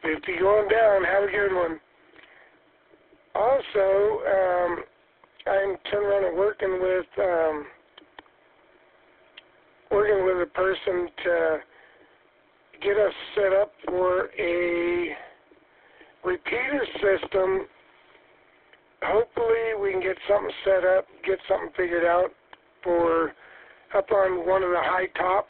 50 going down. Have a good one. Also, I'm turning around and working with a person to get us set up for a repeater system. Hopefully we can get something set up, get something figured out for up on one of the high tops,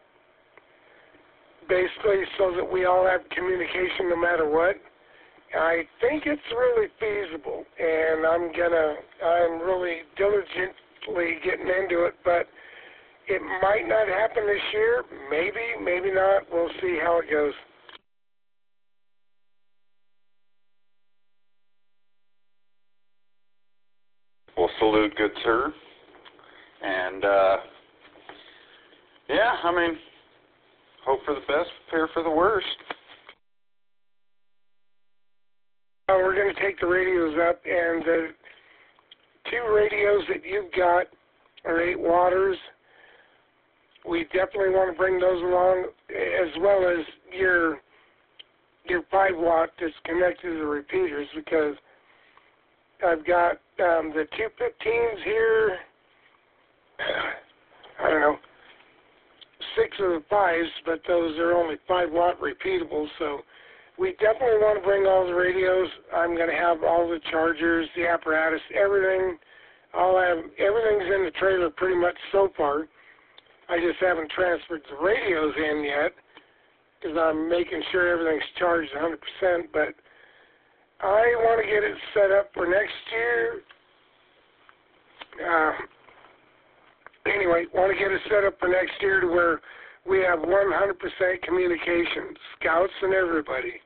basically so that we all have communication no matter what. I think it's really feasible, and I'm really diligently getting into it, but it might not happen this year, maybe not. We'll see how it goes. Well, salute, good sir. And, yeah, I mean, hope for the best, prepare for the worst. We're going to take the radios up, and the two radios that you've got are 8 waters. We definitely want to bring those along, as well as your 5 watt that's connected to the repeaters, because I've got the 215s here, I don't know, 6 of the 5s, but those are only 5 watt repeatables, so we definitely want to bring all the radios. I'm going to have all the chargers, the apparatus, everything. Everything's in the trailer pretty much so far. I just haven't transferred the radios in yet because I'm making sure everything's charged 100%, but I want to get it set up for next year. Anyway, want to get it set up for next year to where we have 100% communication, scouts and everybody.